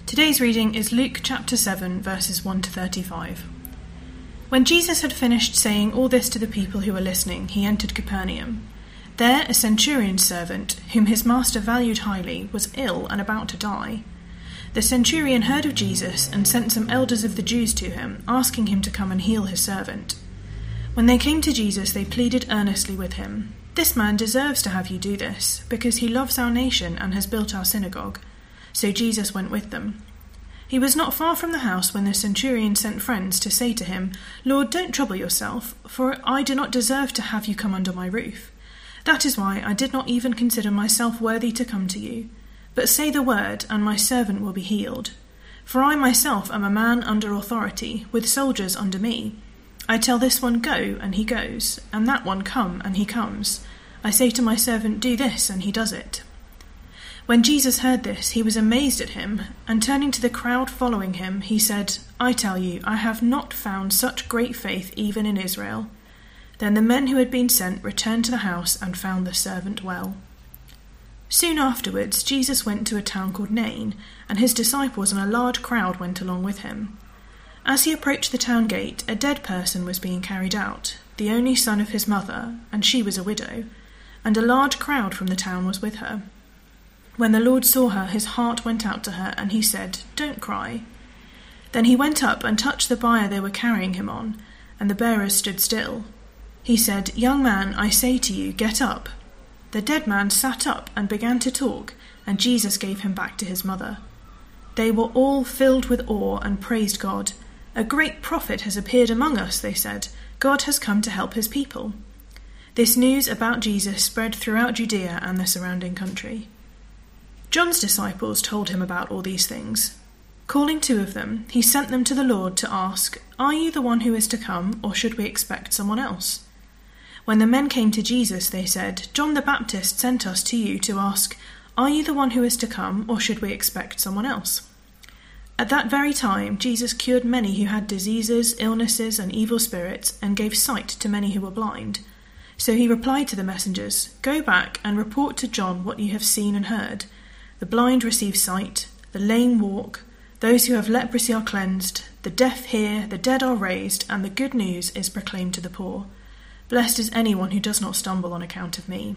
Today's reading is Luke chapter 7, verses 1 to 35. When Jesus had finished saying all this to the people who were listening, he entered Capernaum. There a centurion's servant, whom his master valued highly, was ill and about to die. The centurion heard of Jesus and sent some elders of the Jews to him, asking him to come and heal his servant. When they came to Jesus, they pleaded earnestly with him, "This man deserves to have you do this, because he loves our nation and has built our synagogue." So Jesus went with them. He was not far from the house when the centurion sent friends to say to him, "Lord, don't trouble yourself, for I do not deserve to have you come under my roof. That is why I did not even consider myself worthy to come to you. But say the word, and my servant will be healed. For I myself am a man under authority, with soldiers under me. I tell this one, go, and he goes, and that one, come, and he comes. I say to my servant, do this, and he does it." When Jesus heard this, he was amazed at him, and turning to the crowd following him, he said, "I tell you, I have not found such great faith even in Israel." Then the men who had been sent returned to the house and found the servant well. Soon afterwards, Jesus went to a town called Nain, and his disciples and a large crowd went along with him. As he approached the town gate, a dead person was being carried out, the only son of his mother, and she was a widow, and a large crowd from the town was with her. When the Lord saw her, his heart went out to her, and he said, "Don't cry." Then he went up and touched the bier they were carrying him on, and the bearers stood still. He said, "Young man, I say to you, get up." The dead man sat up and began to talk, and Jesus gave him back to his mother. They were all filled with awe and praised God. "A great prophet has appeared among us," they said. "God has come to help his people." This news about Jesus spread throughout Judea and the surrounding country. John's disciples told him about all these things. Calling two of them, he sent them to the Lord to ask, "Are you the one who is to come, or should we expect someone else?" When the men came to Jesus, they said, "John the Baptist sent us to you to ask, 'Are you the one who is to come, or should we expect someone else?'" At that very time, Jesus cured many who had diseases, illnesses, and evil spirits, and gave sight to many who were blind. So he replied to the messengers, "Go back and report to John what you have seen and heard. The blind receive sight, the lame walk, those who have leprosy are cleansed, the deaf hear, the dead are raised, and the good news is proclaimed to the poor. Blessed is anyone who does not stumble on account of me."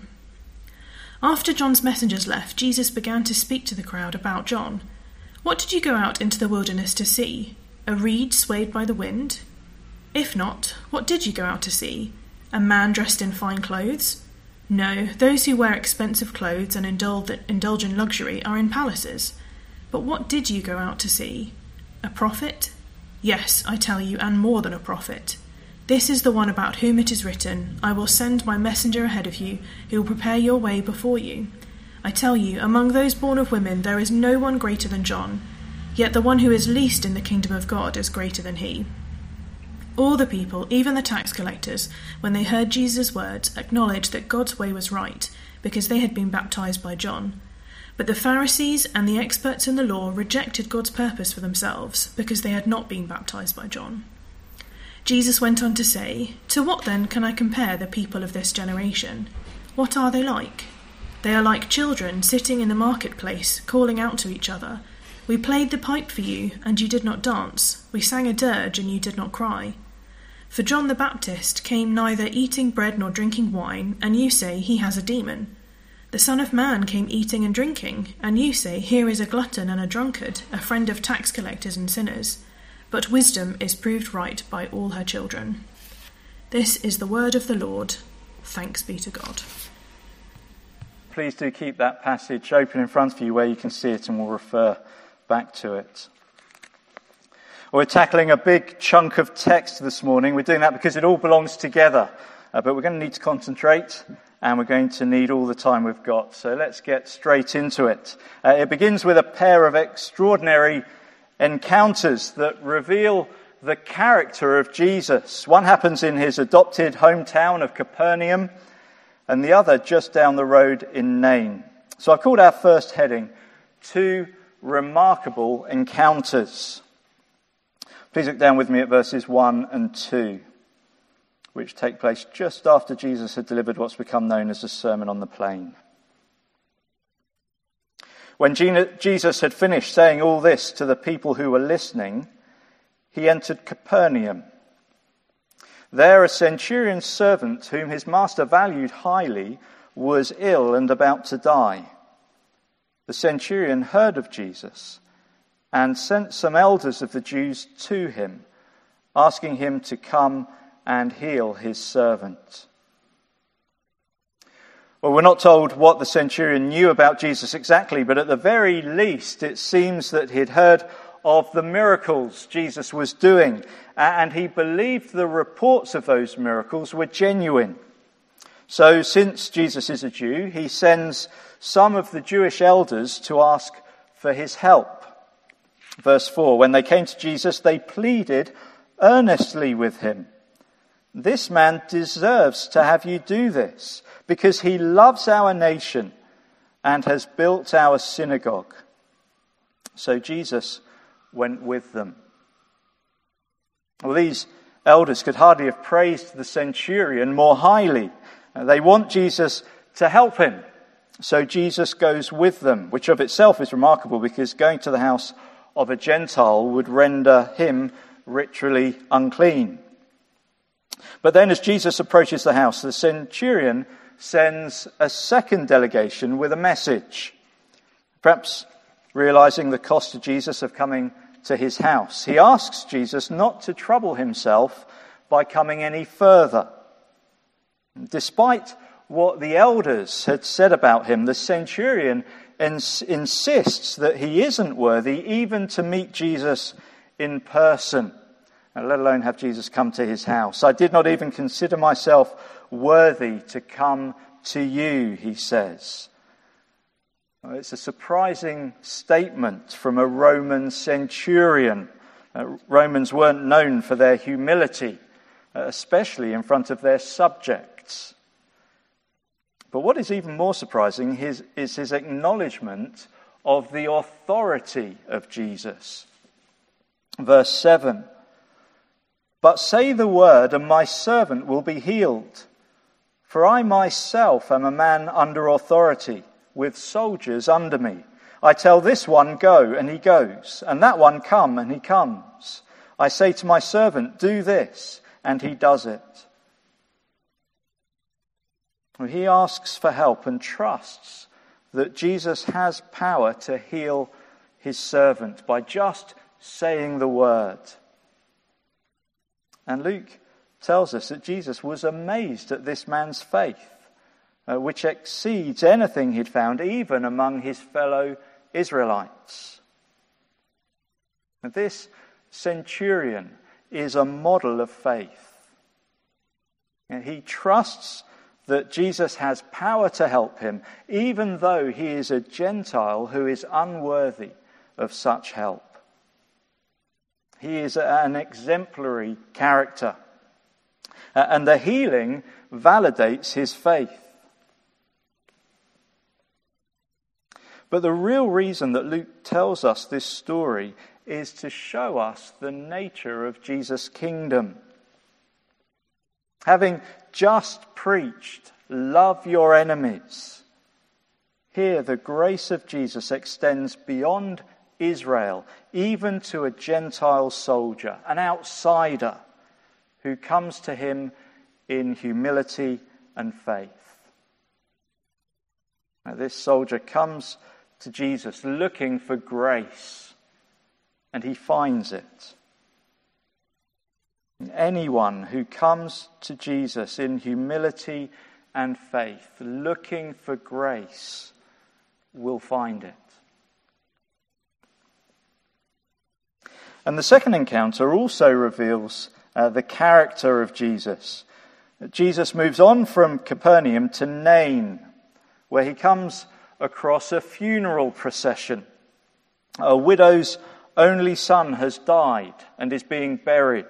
After John's messengers left, Jesus began to speak to the crowd about John. "What did you go out into the wilderness to see? A reed swayed by the wind? If not, what did you go out to see? A man dressed in fine clothes? No, those who wear expensive clothes and indulge in luxury are in palaces. But what did you go out to see? A prophet? Yes, I tell you, and more than a prophet. This is the one about whom it is written, 'I will send my messenger ahead of you, who will prepare your way before you.' I tell you, among those born of women there is no one greater than John, yet the one who is least in the kingdom of God is greater than he." All the people, even the tax collectors, when they heard Jesus' words, acknowledged that God's way was right, because they had been baptized by John. But the Pharisees and the experts in the law rejected God's purpose for themselves, because they had not been baptized by John. Jesus went on to say, "To what then can I compare the people of this generation? What are they like? They are like children sitting in the marketplace, calling out to each other. 'We played the pipe for you, and you did not dance. We sang a dirge, and you did not cry.' For John the Baptist came neither eating bread nor drinking wine, and you say he has a demon. The Son of Man came eating and drinking, and you say, 'Here is a glutton and a drunkard, a friend of tax collectors and sinners.' But wisdom is proved right by all her children." This is the word of the Lord. Thanks be to God. Please do keep that passage open in front of you where you can see it, and we'll refer back to it. We're tackling a big chunk of text this morning. We're doing that because it all belongs together. But we're going to need to concentrate, and we're going to need all the time we've got. So let's get straight into it. It begins with a pair of extraordinary encounters that reveal the character of Jesus. One happens in his adopted hometown of Capernaum, and the other just down the road in Nain. So I've called our first heading, Two Remarkable Encounters. Please look down with me at verses 1 and 2, which take place just after Jesus had delivered what's become known as the Sermon on the Plain. When Jesus had finished saying all this to the people who were listening, he entered Capernaum. There a centurion's servant, whom his master valued highly, was ill and about to die. The centurion heard of Jesus and sent some elders of the Jews to him, asking him to come and heal his servant. Well, we're not told what the centurion knew about Jesus exactly, but at the very least it seems that he'd heard of the miracles Jesus was doing, and he believed the reports of those miracles were genuine. So since Jesus is a Jew, he sends some of the Jewish elders to ask for his help. Verse 4, when they came to Jesus, they pleaded earnestly with him. This man deserves to have you do this, because he loves our nation and has built our synagogue. So Jesus went with them. Well, these elders could hardly have praised the centurion more highly. They want Jesus to help him. So Jesus goes with them, which of itself is remarkable because going to the house of a Gentile would render him ritually unclean. But then as Jesus approaches the house, the centurion sends a second delegation with a message. Perhaps realizing the cost to Jesus of coming to his house, he asks Jesus not to trouble himself by coming any further. Despite what the elders had said about him, the centurion insists that he isn't worthy even to meet Jesus in person, let alone have Jesus come to his house. I did not even consider myself worthy to come to you, he says. It's a surprising statement from a Roman centurion. Romans weren't known for their humility, especially in front of their subjects. But what is even more surprising is his acknowledgement of the authority of Jesus. Verse 7, but say the word and my servant will be healed. For I myself am a man under authority, with soldiers under me. I tell this one, go, and he goes, and that one, come, and he comes. I say to my servant, do this, and he does it. He asks for help and trusts that Jesus has power to heal his servant by just saying the word. And Luke tells us that Jesus was amazed at this man's faith, which exceeds anything he'd found even among his fellow Israelites. This centurion is a model of faith. He trusts that Jesus has power to help him, even though he is a Gentile who is unworthy of such help. He is an exemplary character, and the healing validates his faith. But the real reason that Luke tells us this story is to show us the nature of Jesus' kingdom. Having just preached, love your enemies, here the grace of Jesus extends beyond Israel, even to a Gentile soldier, an outsider who comes to him in humility and faith. Now, this soldier comes to Jesus looking for grace, and he finds it. Anyone who comes to Jesus in humility and faith, looking for grace, will find it. And the second encounter also reveals the character of Jesus. Jesus moves on from Capernaum to Nain, where he comes across a funeral procession. A widow's only son has died and is being buried.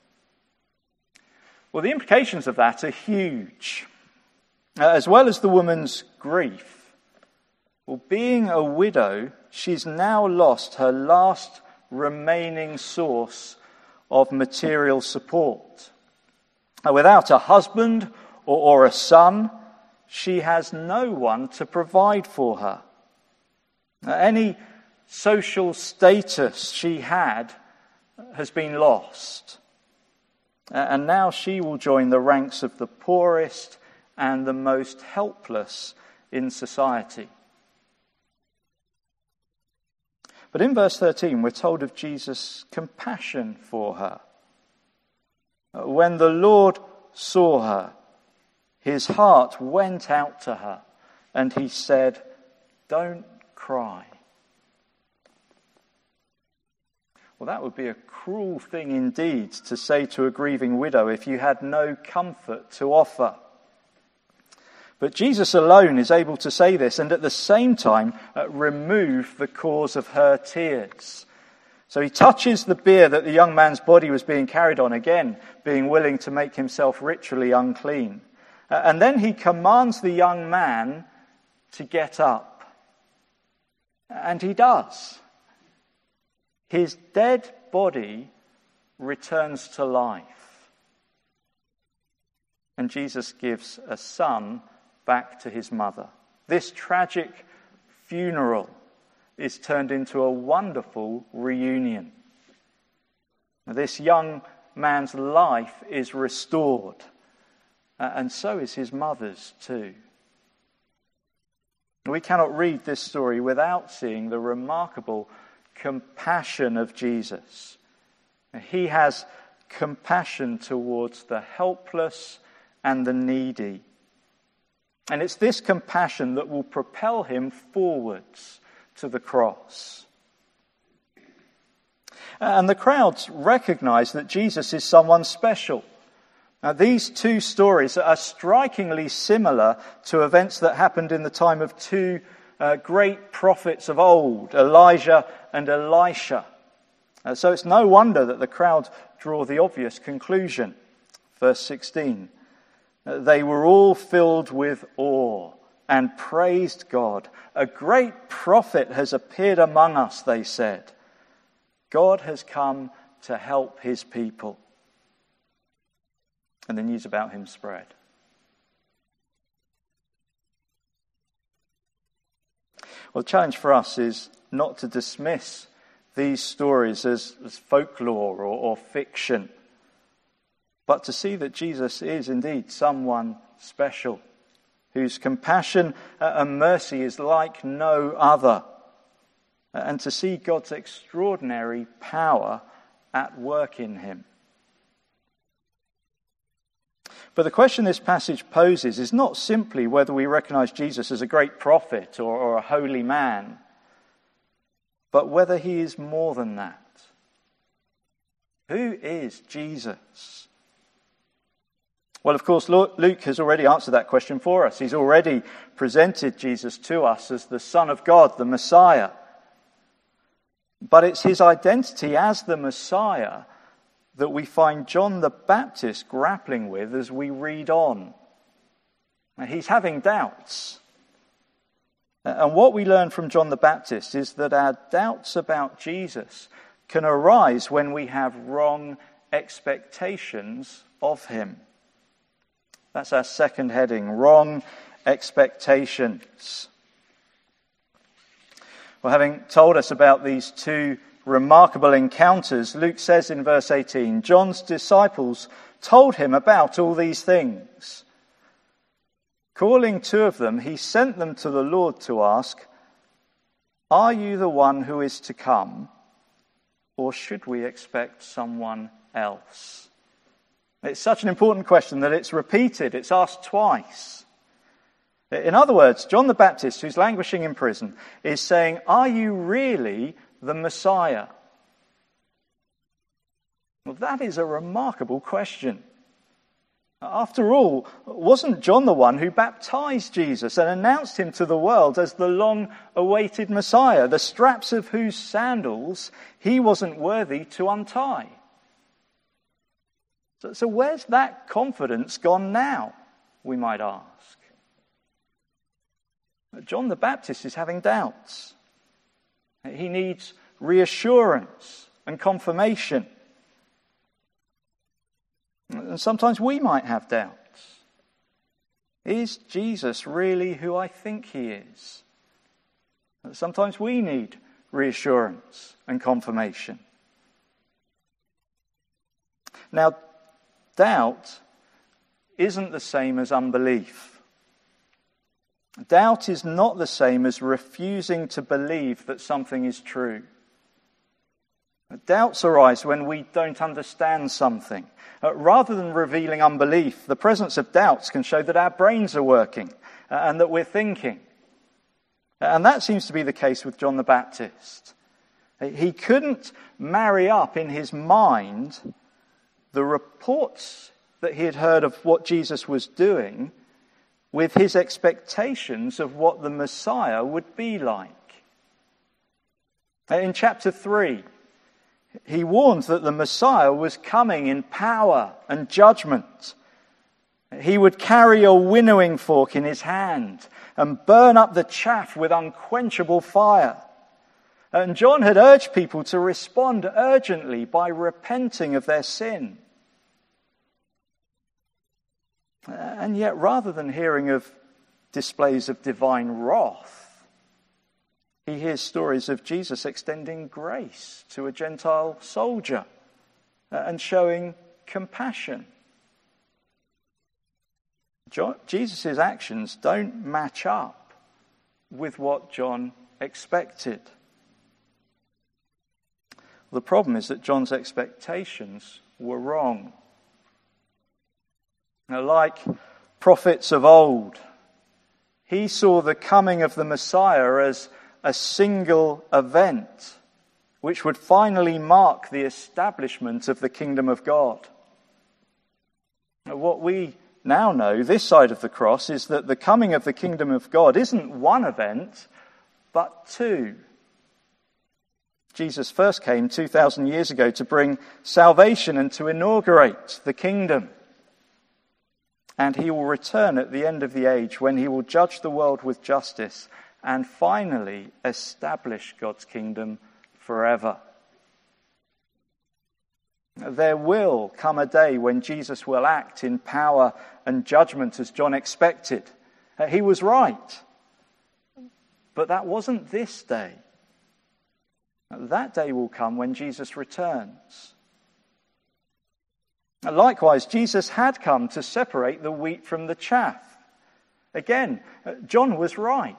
Well, the implications of that are huge. As well as the woman's grief, well, being a widow, she's now lost her last remaining source of material support. Without a husband or a son, she has no one to provide for her. Any social status she had has been lost. And now she will join the ranks of the poorest and the most helpless in society. But in verse 13, we're told of Jesus' compassion for her. When the Lord saw her, his heart went out to her, and he said, "Don't cry." Well, that would be a cruel thing indeed to say to a grieving widow if you had no comfort to offer. But Jesus alone is able to say this and at the same time remove the cause of her tears. So he touches the bier that the young man's body was being carried on, again being willing to make himself ritually unclean. And then he commands the young man to get up. And he does. His dead body returns to life. And Jesus gives a son back to his mother. This tragic funeral is turned into a wonderful reunion. This young man's life is restored, and so is his mother's too. We cannot read this story without seeing the remarkable compassion of Jesus. He has compassion towards the helpless and the needy. And it's this compassion that will propel him forwards to the cross. And the crowds recognize that Jesus is someone special. Now, these two stories are strikingly similar to events that happened in the time of two great prophets of old, Elijah and Elisha. So it's no wonder that the crowd draw the obvious conclusion. Verse 16. They were all filled with awe and praised God. "A great prophet has appeared among us," they said. "God has come to help his people." And the news about him spread. Well, the challenge for us is not to dismiss these stories as folklore or fiction, but to see that Jesus is indeed someone special, whose compassion and mercy is like no other, and to see God's extraordinary power at work in him. But the question this passage poses is not simply whether we recognize Jesus as a great prophet or a holy man, but whether he is more than that. Who is Jesus? Well, of course, Luke has already answered that question for us. He's already presented Jesus to us as the Son of God, the Messiah. But it's his identity as the Messiah that we find John the Baptist grappling with as we read on. Now, he's having doubts. And what we learn from John the Baptist is that our doubts about Jesus can arise when we have wrong expectations of him. That's our second heading, wrong expectations. Well, having told us about these two remarkable encounters, Luke says in verse 18, John's disciples told him about all these things. Calling two of them, he sent them to the Lord to ask, "Are you the one who is to come, or should we expect someone else?" It's such an important question that it's repeated. It's asked twice. In other words, John the Baptist, who's languishing in prison, is saying, "Are you really the Messiah?" Well, that is a remarkable question. After all, wasn't John the one who baptized Jesus and announced him to the world as the long-awaited Messiah, the straps of whose sandals he wasn't worthy to untie? So where's that confidence gone now, we might ask? John the Baptist is having doubts. He needs reassurance and confirmation. And sometimes we might have doubts. Is Jesus really who I think he is? Sometimes we need reassurance and confirmation. Now, doubt isn't the same as unbelief. Doubt is not the same as refusing to believe that something is true. Doubts arise when we don't understand something. Rather than revealing unbelief, the presence of doubts can show that our brains are working and that we're thinking. And that seems to be the case with John the Baptist. He couldn't marry up in his mind the reports that he had heard of what Jesus was doing with his expectations of what the Messiah would be like. In chapter 3, he warns that the Messiah was coming in power and judgment. He would carry a winnowing fork in his hand and burn up the chaff with unquenchable fire. And John had urged people to respond urgently by repenting of their sin. And yet, rather than hearing of displays of divine wrath, he hears stories of Jesus extending grace to a Gentile soldier and showing compassion. Jesus' actions don't match up with what John expected. The problem is that John's expectations were wrong. Now, like prophets of old, he saw the coming of the Messiah as a single event which would finally mark the establishment of the kingdom of God. Now, what we now know, this side of the cross, is that the coming of the kingdom of God isn't one event, but two. Jesus first came 2,000 years ago to bring salvation and to inaugurate the kingdom. And he will return at the end of the age when he will judge the world with justice and finally establish God's kingdom forever. There will come a day when Jesus will act in power and judgment as John expected. He was right. But that wasn't this day. That day will come when Jesus returns. Likewise, Jesus had come to separate the wheat from the chaff. Again, John was right.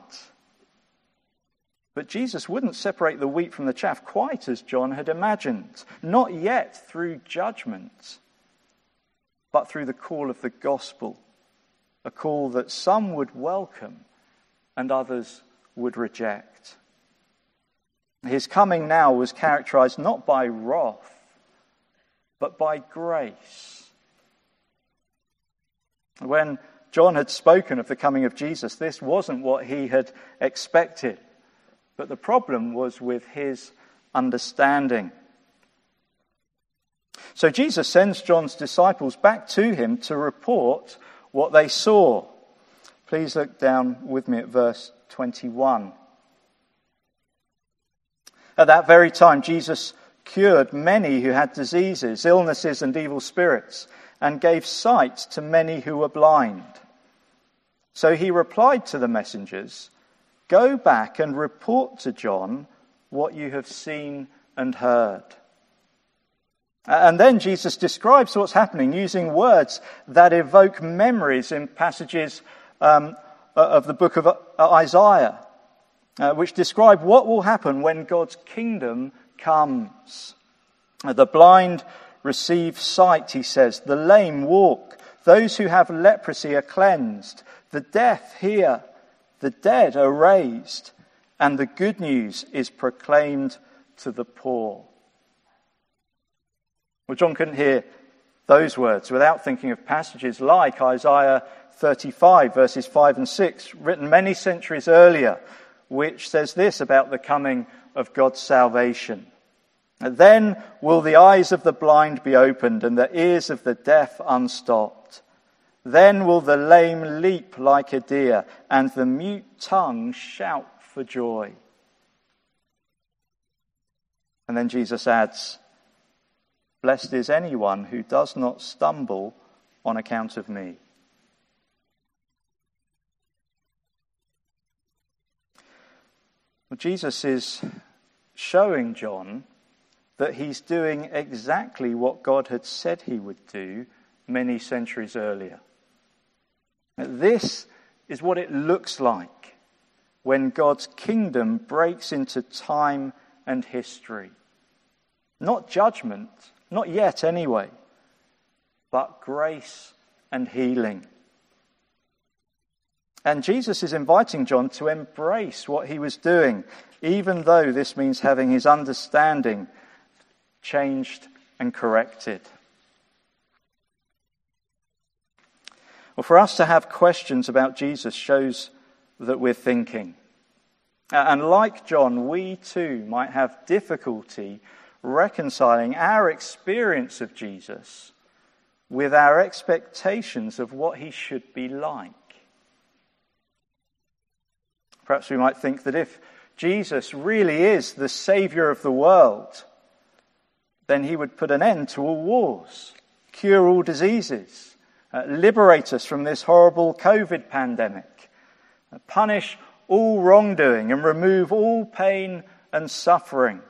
But Jesus wouldn't separate the wheat from the chaff quite as John had imagined. Not yet through judgment, but through the call of the gospel. A call that some would welcome and others would reject. His coming now was characterized not by wrath, but by grace. When John had spoken of the coming of Jesus, this wasn't what he had expected. But the problem was with his understanding. So Jesus sends John's disciples back to him to report what they saw. Please look down with me at verse 21. At that very time, Jesus cured many who had diseases, illnesses, and evil spirits, and gave sight to many who were blind. So he replied to the messengers, "Go back and report to John what you have seen and heard." And then Jesus describes what's happening using words that evoke memories in passages of the book of Isaiah, which describe what will happen when God's kingdom comes. The blind receive sight, he says. The lame walk. Those who have leprosy are cleansed. The deaf hear. The dead are raised. And the good news is proclaimed to the poor. Well, John couldn't hear those words without thinking of passages like Isaiah 35, verses 5 and 6, written many centuries earlier, which says this about the coming of God's salvation. Then will the eyes of the blind be opened and the ears of the deaf unstopped. Then will the lame leap like a deer and the mute tongue shout for joy. And then Jesus adds, "Blessed is anyone who does not stumble on account of me." Well, Jesus is showing John that he's doing exactly what God had said he would do many centuries earlier. This is what it looks like when God's kingdom breaks into time and history. Not judgment, not yet anyway, but grace and healing. And Jesus is inviting John to embrace what he was doing, even though this means having his understanding changed and corrected. Well, for us to have questions about Jesus shows that we're thinking. And like John, we too might have difficulty reconciling our experience of Jesus with our expectations of what he should be like. Perhaps we might think that if Jesus really is the Saviour of the world, then he would put an end to all wars, cure all diseases, liberate us from this horrible COVID pandemic, punish all wrongdoing and remove all pain and suffering.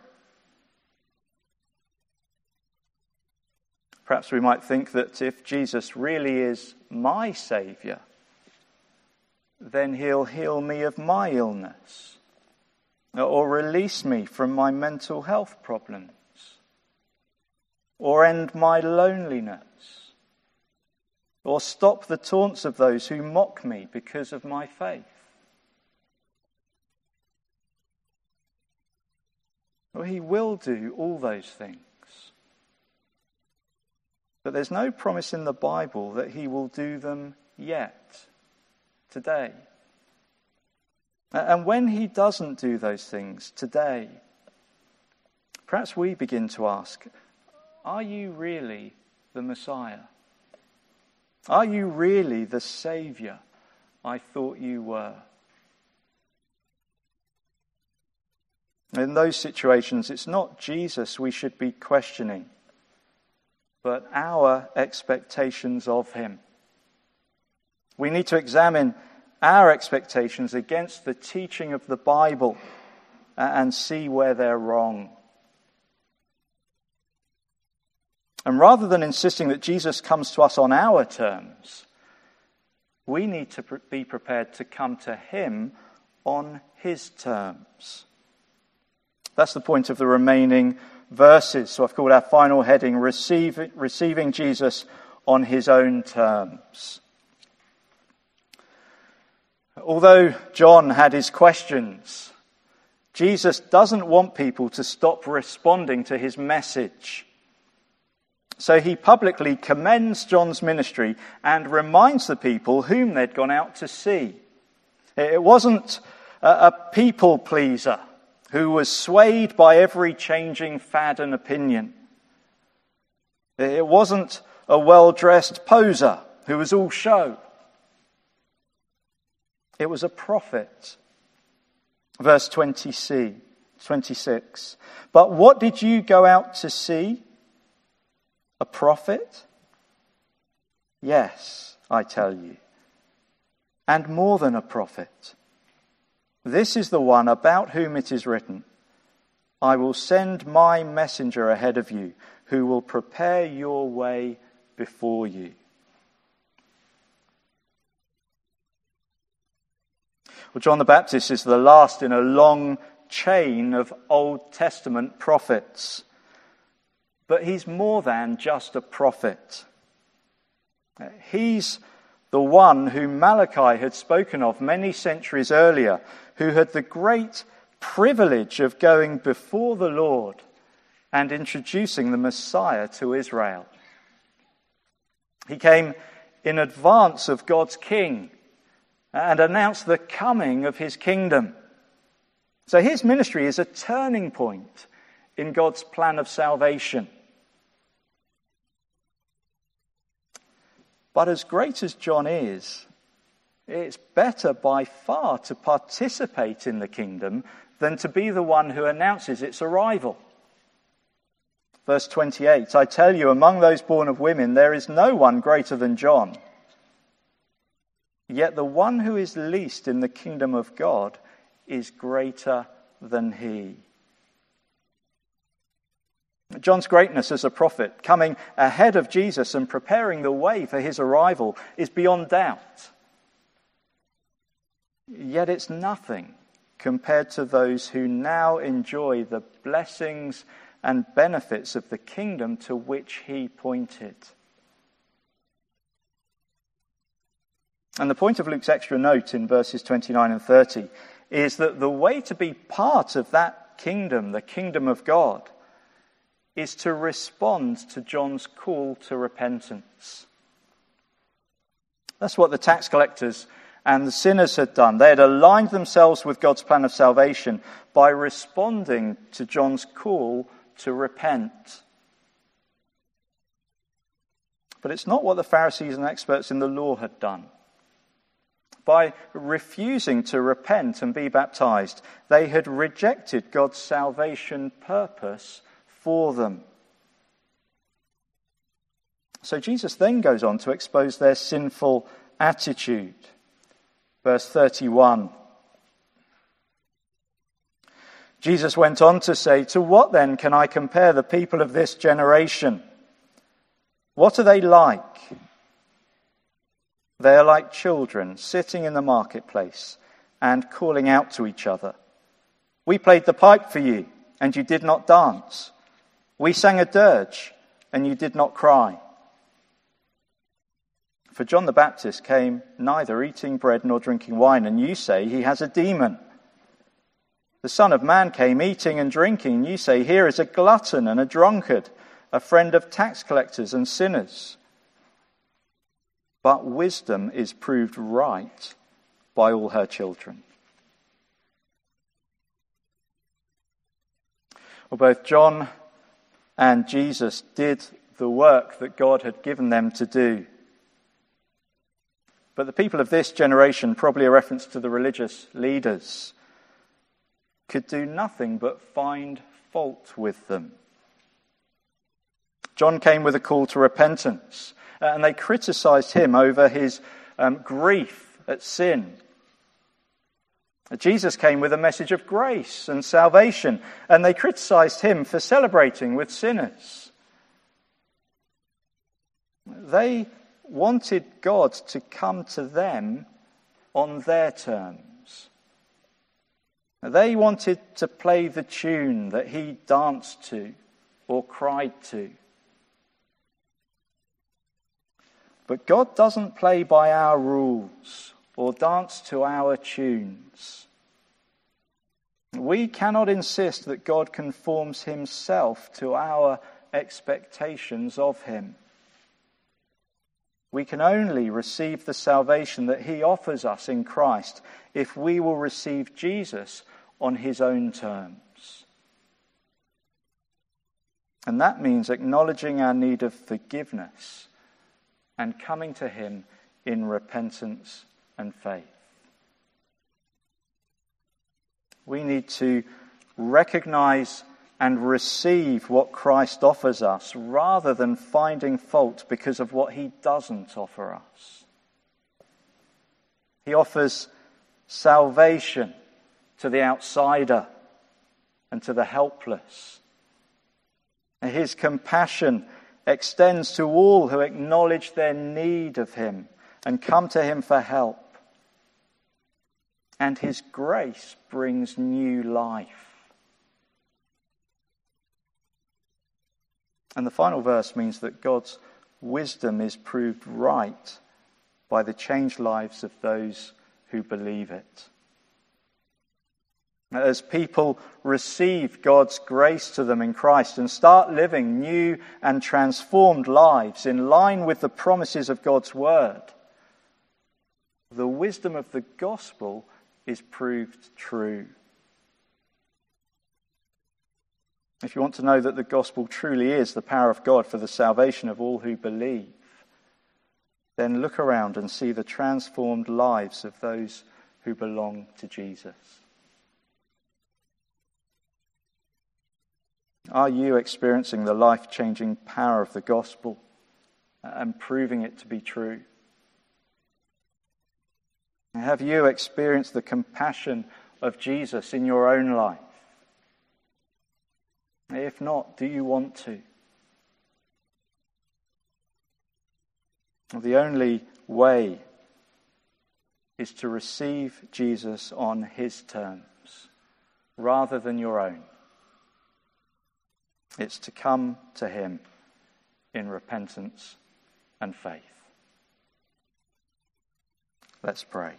Perhaps we might think that if Jesus really is my Saviour, then he'll heal me of my illness, or release me from my mental health problems, or end my loneliness, or stop the taunts of those who mock me because of my faith. Well, he will do all those things. But there's no promise in the Bible that he will do them yet, today. And when he doesn't do those things today, perhaps we begin to ask, are you really the Messiah? Are you really the Saviour I thought you were? In those situations, it's not Jesus we should be questioning, but our expectations of him. We need to examine our expectations against the teaching of the Bible and see where they're wrong. And rather than insisting that Jesus comes to us on our terms, we need to be prepared to come to him on his terms. That's the point of the remaining verses. So I've called our final heading, Receiving Jesus on his own terms. Although John had his questions, Jesus doesn't want people to stop responding to his message. So he publicly commends John's ministry and reminds the people whom they'd gone out to see. It wasn't a people pleaser who was swayed by every changing fad and opinion. It wasn't a well-dressed poser who was all show. It was a prophet. Verse 26. But what did you go out to see? A prophet? Yes, I tell you. And more than a prophet. This is the one about whom it is written, I will send my messenger ahead of you, who will prepare your way before you. Well, John the Baptist is the last in a long chain of Old Testament prophets. But he's more than just a prophet. He's the one whom Malachi had spoken of many centuries earlier, who had the great privilege of going before the Lord and introducing the Messiah to Israel. He came in advance of God's king and announced the coming of his kingdom. So his ministry is a turning point in God's plan of salvation. But as great as John is, it's better by far to participate in the kingdom than to be the one who announces its arrival. Verse 28, I tell you, among those born of women, there is no one greater than John. Yet the one who is least in the kingdom of God is greater than he. John's greatness as a prophet, coming ahead of Jesus and preparing the way for his arrival, is beyond doubt. Yet it's nothing compared to those who now enjoy the blessings and benefits of the kingdom to which he pointed. And the point of Luke's extra note in verses 29 and 30 is that the way to be part of that kingdom, the kingdom of God, is to respond to John's call to repentance. That's what the tax collectors and the sinners had done. They had aligned themselves with God's plan of salvation by responding to John's call to repent. But it's not what the Pharisees and experts in the law had done. By refusing to repent and be baptized, they had rejected God's salvation purpose for them. So Jesus then goes on to expose their sinful attitude. Verse 31. Jesus went on to say, "To what then can I compare the people of this generation? What are they like? They are like children sitting in the marketplace and calling out to each other. We played the pipe for you, and you did not dance. We sang a dirge, and you did not cry. For John the Baptist came neither eating bread nor drinking wine, and you say he has a demon. The Son of Man came eating and drinking, and you say, here is a glutton and a drunkard, a friend of tax collectors and sinners. But wisdom is proved right by all her children." Well, both John and Jesus did the work that God had given them to do. But the people of this generation, probably a reference to the religious leaders, could do nothing but find fault with them. John came with a call to repentance, and they criticized him over his grief at sin. Jesus came with a message of grace and salvation, and they criticized him for celebrating with sinners. They wanted God to come to them on their terms. They wanted to play the tune that he danced to or cried to. But God doesn't play by our rules or dance to our tunes. We cannot insist that God conforms himself to our expectations of him. We can only receive the salvation that he offers us in Christ if we will receive Jesus on his own terms. And that means acknowledging our need of forgiveness and coming to him in repentance and faith. We need to recognize and receive what Christ offers us rather than finding fault because of what he doesn't offer us. He offers salvation to the outsider and to the helpless. And his compassion extends to all who acknowledge their need of him and come to him for help. And his grace brings new life. And the final verse means that God's wisdom is proved right by the changed lives of those who believe it. As people receive God's grace to them in Christ and start living new and transformed lives in line with the promises of God's word, the wisdom of the gospel is proved true. If you want to know that the gospel truly is the power of God for the salvation of all who believe, then look around and see the transformed lives of those who belong to Jesus. Are you experiencing the life-changing power of the gospel and proving it to be true? Have you experienced the compassion of Jesus in your own life? If not, do you want to? The only way is to receive Jesus on his terms rather than your own. It's to come to him in repentance and faith. Let's pray.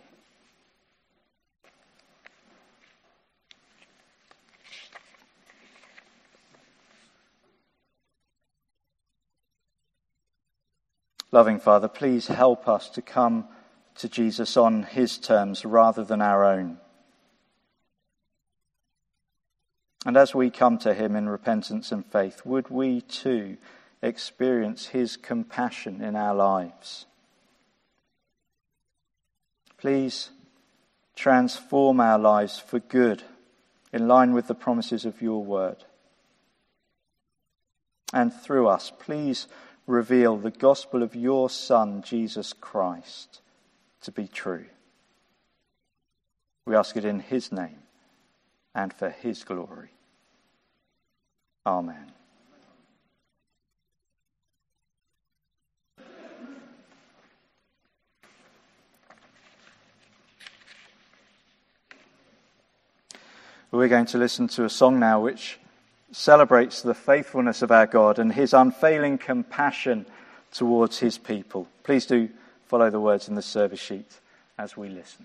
Loving Father, please help us to come to Jesus on his terms rather than our own. And as we come to him in repentance and faith, would we too experience his compassion in our lives? Please transform our lives for good in line with the promises of your word. And through us, please reveal the gospel of your Son, Jesus Christ, to be true. We ask it in his name and for his glory. Amen. We're going to listen to a song now which celebrates the faithfulness of our God and his unfailing compassion towards his people. Please do follow the words in the service sheet as we listen.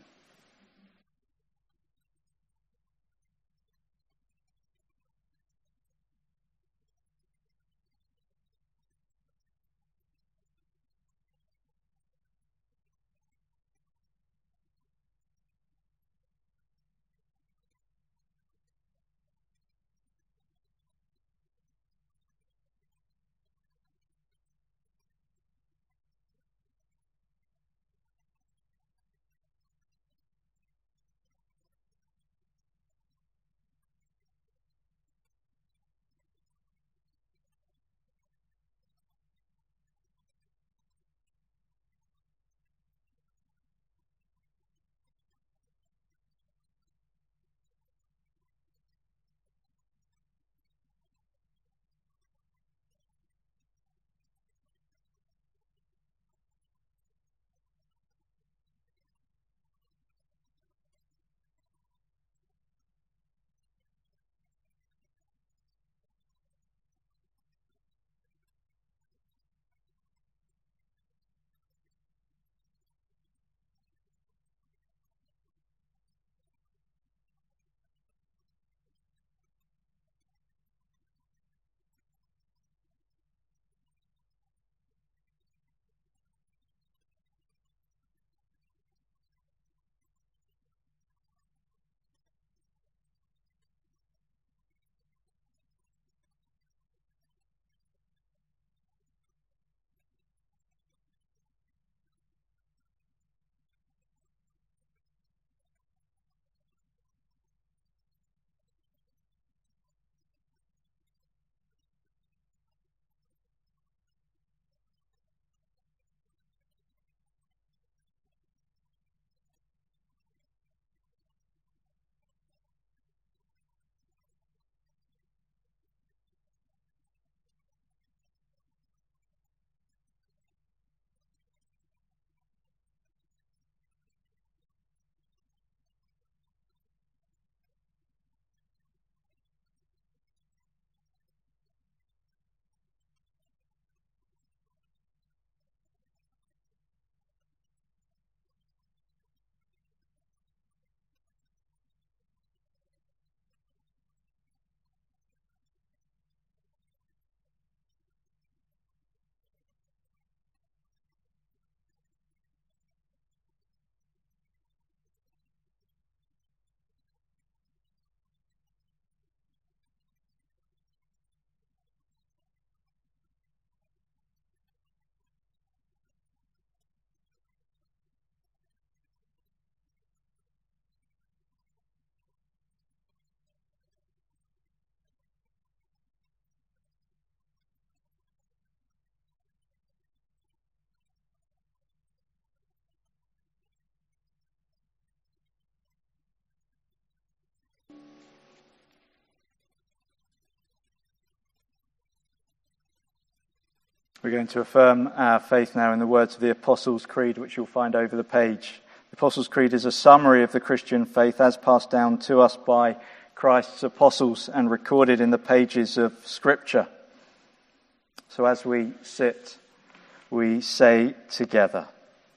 We're going to affirm our faith now in the words of the Apostles' Creed, which you'll find over the page. The Apostles' Creed is a summary of the Christian faith as passed down to us by Christ's apostles and recorded in the pages of Scripture. So as we sit, we say together,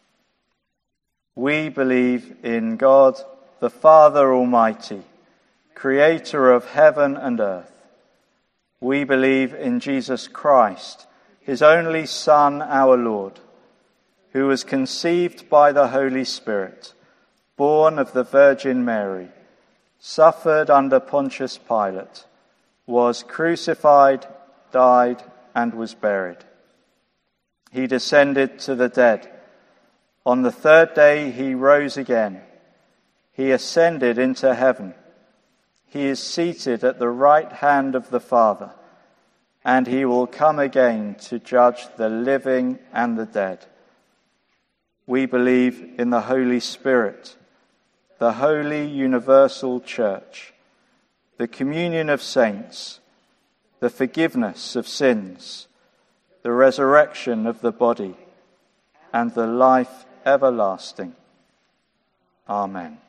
"We believe in God, the Father Almighty, creator of heaven and earth. We believe in Jesus Christ, his only Son, our Lord, who was conceived by the Holy Spirit, born of the Virgin Mary, suffered under Pontius Pilate, was crucified, died, and was buried. He descended to the dead. On the third day he rose again. He ascended into heaven. He is seated at the right hand of the Father, and he will come again to judge the living and the dead. We believe in the Holy Spirit, the holy universal church, the communion of saints, the forgiveness of sins, the resurrection of the body, and the life everlasting. Amen."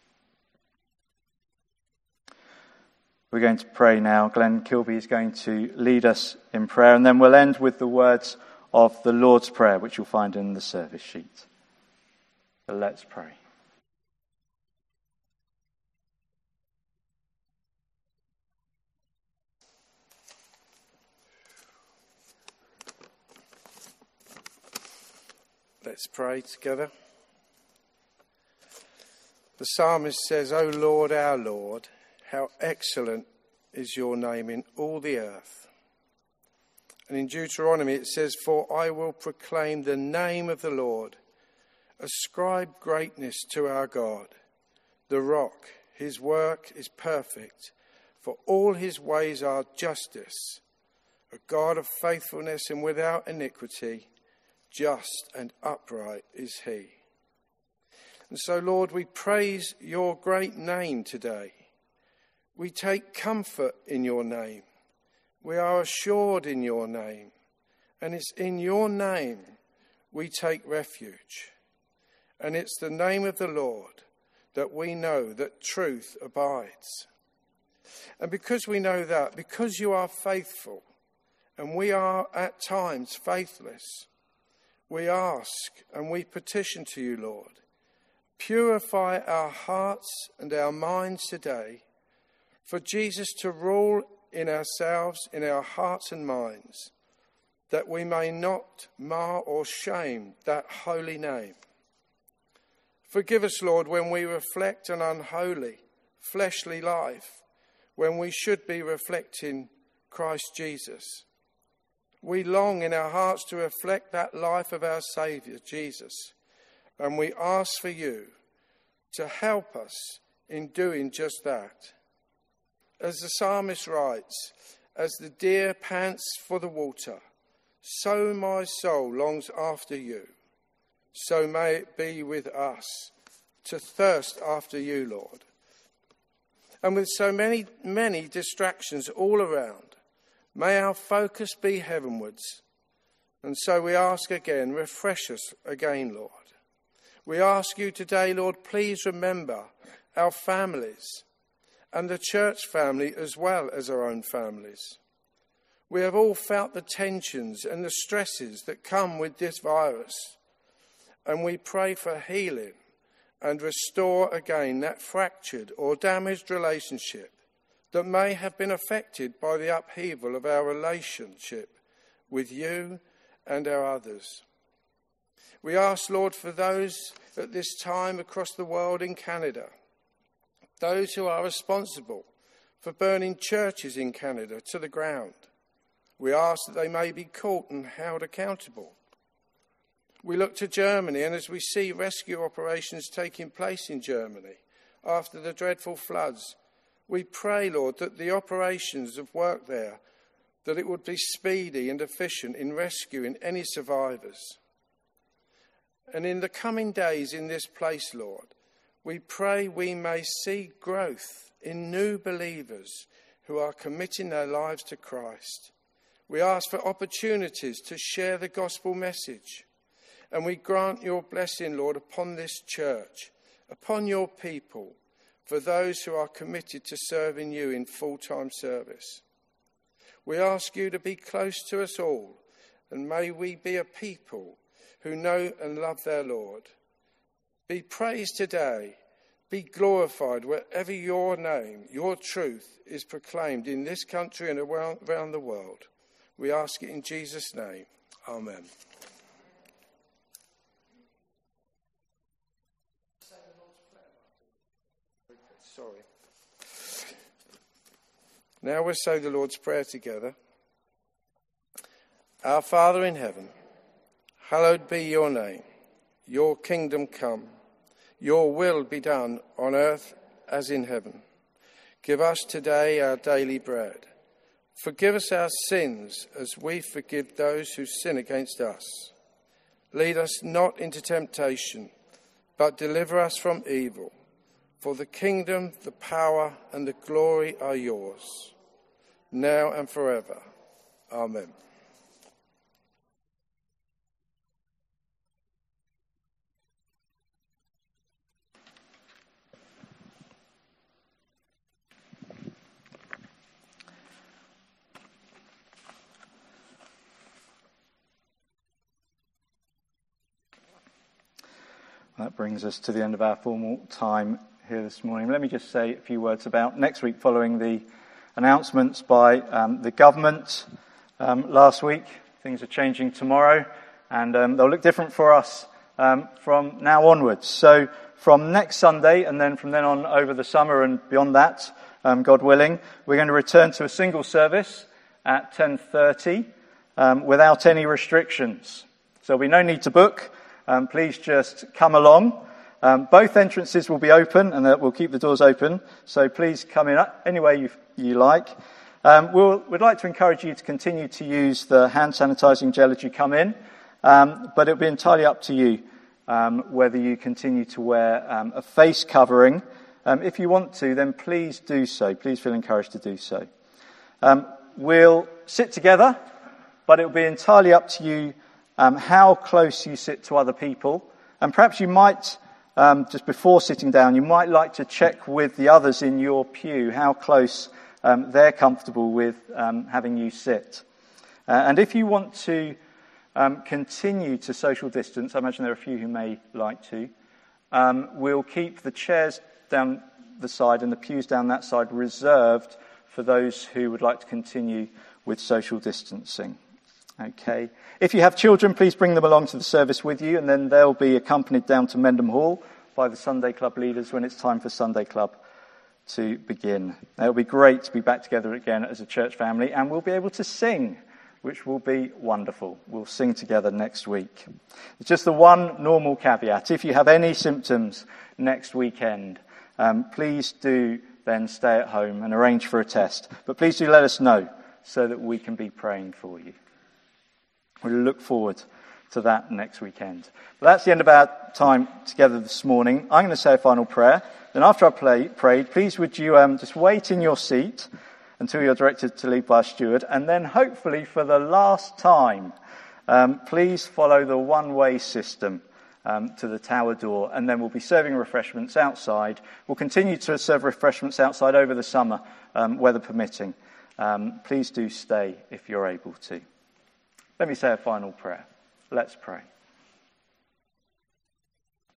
We're going to pray now. Glenn Kilby is going to lead us in prayer, and then we'll end with the words of the Lord's Prayer, which you'll find in the service sheet. But let's pray. Let's pray together. The psalmist says, "O Lord, our Lord, how excellent is your name in all the earth." And in Deuteronomy it says, "For I will proclaim the name of the Lord. Ascribe greatness to our God, the rock. His work is perfect, for all his ways are justice. A God of faithfulness and without iniquity, just and upright is he." And so, Lord, we praise your great name today. We take comfort in your name. We are assured in your name. And it's in your name we take refuge. And it's the name of the Lord that we know that truth abides. And because we know that, because you are faithful, and we are at times faithless, we ask and we petition to you, Lord, purify our hearts and our minds today, for Jesus to rule in ourselves, in our hearts and minds, that we may not mar or shame that holy name. Forgive us, Lord, when we reflect an unholy, fleshly life, when we should be reflecting Christ Jesus. We long in our hearts to reflect that life of our Saviour, Jesus, and we ask for you to help us in doing just that. As the psalmist writes, "As the deer pants for the water, so my soul longs after you. So may it be with us, to thirst after you, Lord." And with so many distractions all around, may our focus be heavenwards. And so we ask again, refresh us again, Lord. We ask you today, Lord, please remember our families and the church family as well as our own families. We have all felt the tensions and the stresses that come with this virus. And we pray for healing and restore again that fractured or damaged relationship that may have been affected by the upheaval of our relationship with you and our others. We ask, Lord, for those at this time across the world in Canada, those who are responsible for burning churches in Canada to the ground. We ask that they may be caught and held accountable. We look to Germany, and as we see rescue operations taking place in Germany after the dreadful floods, we pray, Lord, that the operations of work there, that it would be speedy and efficient in rescuing any survivors. And in the coming days in this place, Lord, we pray we may see growth in new believers who are committing their lives to Christ. We ask for opportunities to share the gospel message. And we grant your blessing, Lord, upon this church, upon your people, for those who are committed to serving you in full-time service. We ask you to be close to us all, and may we be a people who know and love their Lord. Be praised today, be glorified wherever your name, your truth is proclaimed in this country and around the world. We ask it in Jesus' name. Amen. Sorry. Now we'll say the Lord's Prayer together. Our Father in heaven, hallowed be your name. Your kingdom come. Your will be done on earth as in heaven. Give us today our daily bread. Forgive us our sins as we forgive those who sin against us. Lead us not into temptation, but deliver us from evil. For the kingdom, the power, and the glory are yours, now and forever. Amen. That brings us to the end of our formal time here this morning. Let me just say a few words about next week following the announcements by the government last week. Things are changing tomorrow and they'll look different for us from now onwards. So from next Sunday and then from then on over the summer and beyond that, God willing, we're going to return to a single service at 10:30 without any restrictions. So there'll be no need to book. Please just come along. Both entrances will be open and we'll keep the doors open. So please come in any way you like. We'd like to encourage you to continue to use the hand sanitizing gel as you come in. But it'll be entirely up to you whether you continue to wear a face covering. If you want to, then please do so. Please feel encouraged to do so. We'll sit together, but it'll be entirely up to you how close you sit to other people. And perhaps you might, just before sitting down, you might like to check with the others in your pew how close they're comfortable with having you sit. And if you want to continue to social distance, I imagine there are a few who may like to, we'll keep the chairs down the side and the pews down that side reserved for those who would like to continue with social distancing. Okay. If you have children, please bring them along to the service with you, and then they'll be accompanied down to Mendham Hall by the Sunday Club leaders when it's time for Sunday Club to begin. It'll be great to be back together again as a church family, and we'll be able to sing, which will be wonderful. We'll sing together next week. It's just the one normal caveat. If you have any symptoms next weekend, please do then stay at home and arrange for a test. But please do let us know so that we can be praying for you. We look forward to that next weekend. But that's the end of our time together this morning. I'm going to say a final prayer. Then after I prayed, please would you just wait in your seat until you're directed to leave by a steward. And then hopefully for the last time, please follow the one-way system to the tower door. And then we'll be serving refreshments outside. We'll continue to serve refreshments outside over the summer, weather permitting. Please do stay if you're able to. Let me say a final prayer. Let's pray.